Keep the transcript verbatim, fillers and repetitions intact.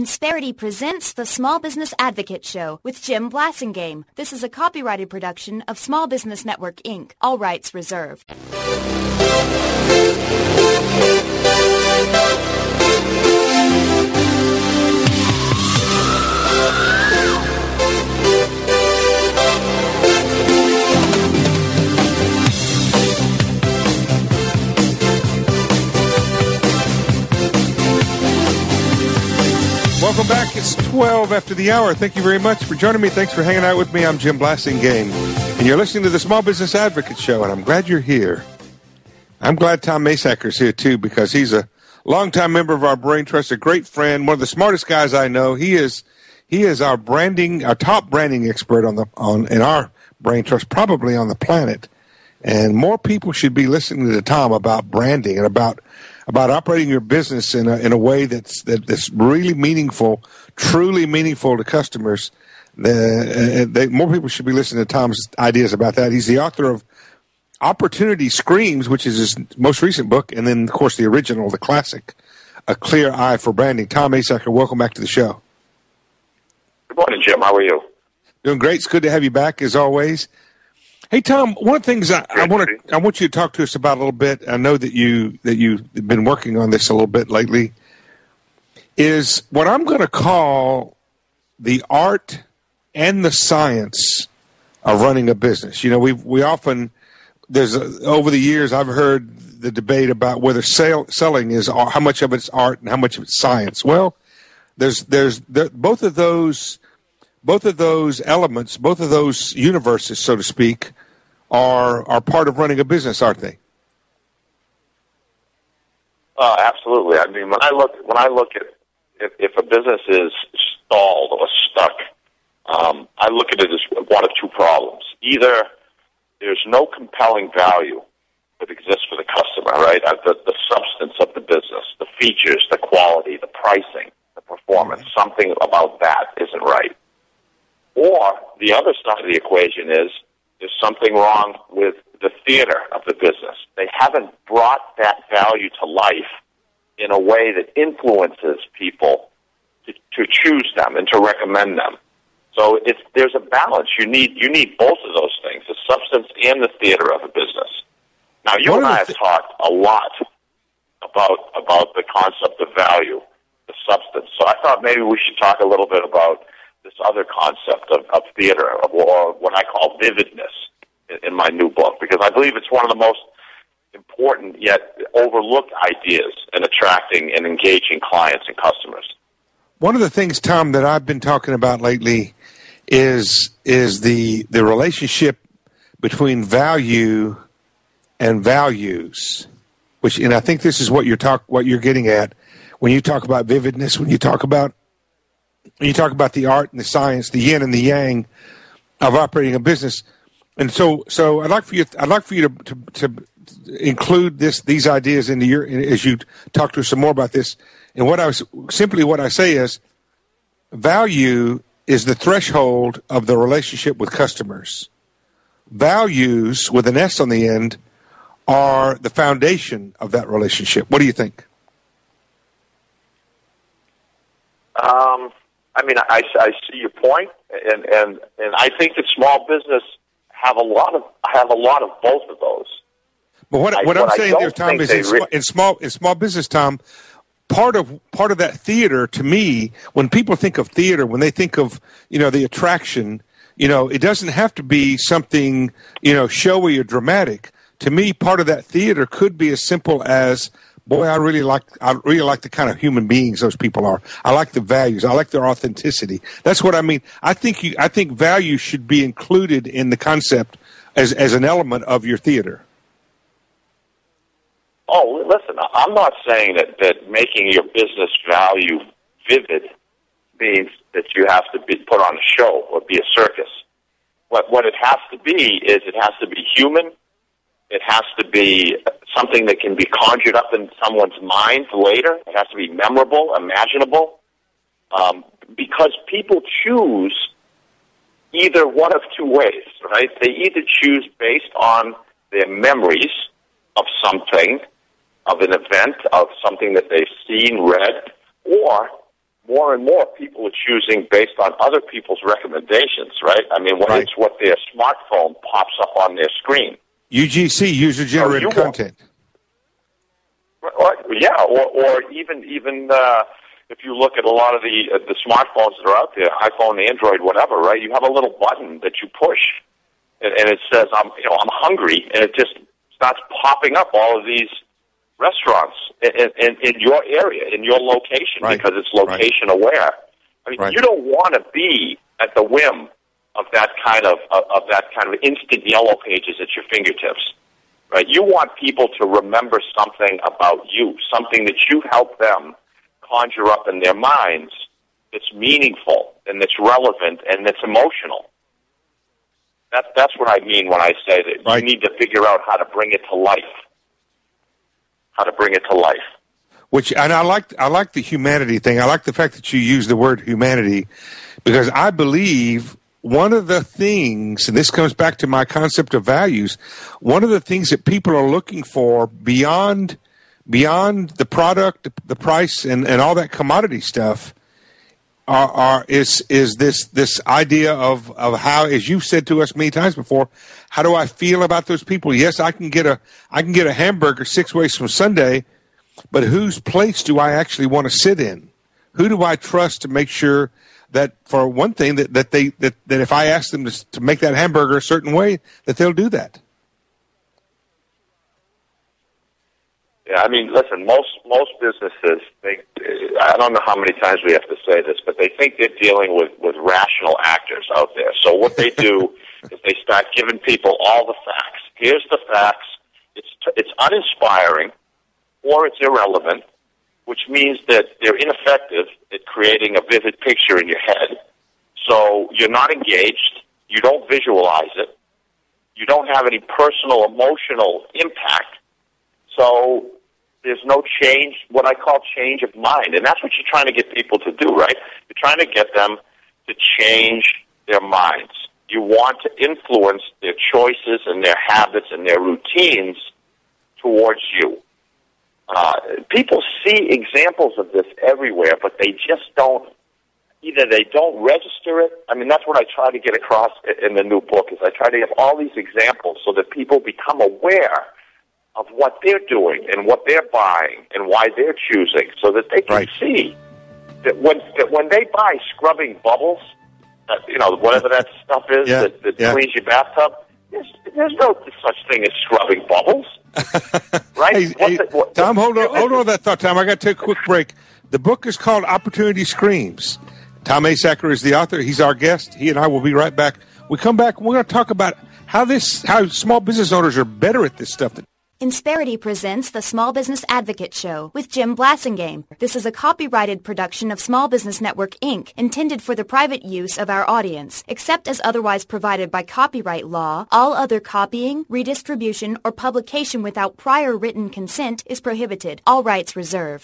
Insperity presents the Small Business Advocate Show with Jim Blasingame. This is a copyrighted production of Small Business Network, Incorporated. All rights reserved. Welcome back. It's twelve after the hour. Thank you very much for joining me. Thanks for hanging out with me. I'm Jim Blasingame, and you're listening to the Small Business Advocate Show, and I'm glad you're here. I'm glad Tom Masacker's here, too, because he's a longtime member of our Brain Trust, a great friend, one of the smartest guys I know. He is he is our branding, our top branding expert on the on in our Brain Trust, probably on the planet. And more people should be listening to Tom about branding and about about operating your business in a in a way that's that, that's really meaningful, truly meaningful to customers. The, uh, they, more people should be listening to Tom's ideas about that. He's the author of Opportunity Screams, which is his most recent book, and then, of course, the original, the classic, A Clear Eye for Branding. Tom Masacker, welcome back to the show. Good morning, Jim. How are you? Doing great. It's good to have you back, as always. Hey, Tom, one of the things I, I want to I want you to talk to us about a little bit, I know that you that you've been working on this a little bit lately, is what I'm going to call the art and the science of running a business. You know, we we often there's a, over the years I've heard the debate about whether sale, selling is how much of it's art and how much of it's science. Well, there's there's there, both of those both of those elements, both of those universes, so to speak, are are part of running a business, aren't they? Uh, absolutely. I mean, when I look when I look at if, if a business is stalled or stuck, um, I look at it as one of two problems. Either there's no compelling value that exists for the customer, right? The, the substance of the business, the features, the quality, the pricing, the performance, mm-hmm. something about that isn't right. Or the other side of the equation is there's something wrong with the theater of the business. They haven't brought that value to life in a way that influences people to, to choose them and to recommend them. So it's, there's a balance. You need you need both of those things, the substance and the theater of a business. Now, you and I have talked a lot about about the concept of value, the substance. So I thought maybe we should talk a little bit about this other concept of, of theater, of, or what I call vividness in, in my new book, because I believe it's one of the most important yet overlooked ideas in attracting and engaging clients and customers. One of the things, Tom, that I've been talking about lately is is the the relationship between value and values, which, and I think this is what you're talk what you're getting at when you talk about vividness, when you talk about when you talk about the art and the science, the yin and the yang of operating a business. And so, so I'd like for you, I'd like for you to, to, to include this, these ideas into your, as you talk to us some more about this. And what I was, simply what I say is, value is the threshold of the relationship with customers. Values, with an S on the end, are the foundation of that relationship. What do you think? Um, I mean, I, I see your point, and, and, and I think that small business have a lot of have a lot of both of those. But what, I, what I'm what saying there, Tom, is in, re- in small in small business, Tom, part of part of that theater, to me, when people think of theater, when they think of, you know, the attraction, you know, it doesn't have to be something, you know, showy or dramatic. To me, part of that theater could be as simple as, boy, I really like I really like the kind of human beings those people are. I like the values. I like their authenticity. That's what I mean. I think you I think value should be included in the concept as as an element of your theater. Oh, listen, I'm not saying that, that making your business value vivid means that you have to be put on a show or be a circus. What what it has to be is it has to be human. It has to be something that can be conjured up in someone's mind later. It has to be memorable, imaginable, um, because people choose either one of two ways, right? They either choose based on their memories of something, of an event, of something that they've seen, read, or more and more people are choosing based on other people's recommendations, right? I mean, when right. it's what their smartphone pops up on their screen. U G C, user-generated so content. Or, yeah, or, or even even uh, if you look at a lot of the uh, the smartphones that are out there, iPhone, Android, whatever, right? You have a little button that you push, and, and it says, "I'm you know I'm hungry," and it just starts popping up all of these restaurants in, in, in your area, in your location, right. because it's location right. aware. I mean, right. you don't want to be at the whim of that kind of, of of that kind of instant yellow pages at your fingertips. Right? You want people to remember something about you, something that you help them conjure up in their minds that's meaningful and that's relevant and that's emotional. That, that's what I mean when I say that right. you need to figure out how to bring it to life. How to bring it to life. Which, and I like, I like the humanity thing. I like the fact that you use the word humanity, because I believe one of the things, and this comes back to my concept of values, one of the things that people are looking for beyond beyond the product, the price, and, and all that commodity stuff are, are is is this this idea of, of how, as you've said to us many times before, how do I feel about those people? Yes, I can get a I can get a hamburger six ways from Sunday, but whose place do I actually want to sit in? Who do I trust to make sure that, for one thing, that, that they that, that if I ask them to, to make that hamburger a certain way, that they'll do that? Yeah, I mean, listen, most most businesses, they, I don't know how many times we have to say this, but they think they're dealing with, with rational actors out there. So what they do is they start giving people all the facts. Here's the facts. It's it's uninspiring, or it's irrelevant, which means that they're ineffective at creating a vivid picture in your head. So you're not engaged, you don't visualize it, you don't have any personal emotional impact, so there's no change, what I call change of mind. And that's what you're trying to get people to do, right? You're trying to get them to change their minds. You want to influence their choices and their habits and their routines towards you. Uh, people see examples of this everywhere, but they just don't, either they don't register it. I mean, that's what I try to get across in the new book, is I try to give all these examples so that people become aware of what they're doing and what they're buying and why they're choosing, so that they can right. see that when that when they buy scrubbing bubbles, uh, you know, whatever that stuff is yeah. that, that yeah. cleans your bathtub, there's, there's no such thing as scrubbing bubbles. Right? Hey, hey, the, what, Tom, hold on, listen. hold on to that thought, Tom. I got to take a quick break. The book is called Opportunity Screams. Tom Asacker is the author. He's our guest. He and I will be right back. We come back, we're going to talk about how this, how small business owners are better at this stuff. Insperity presents the Small Business Advocate Show with Jim Blasingame. This is a copyrighted production of Small Business Network, Incorporated, intended for the private use of our audience. Except as otherwise provided by copyright law, all other copying, redistribution, or publication without prior written consent is prohibited. All rights reserved.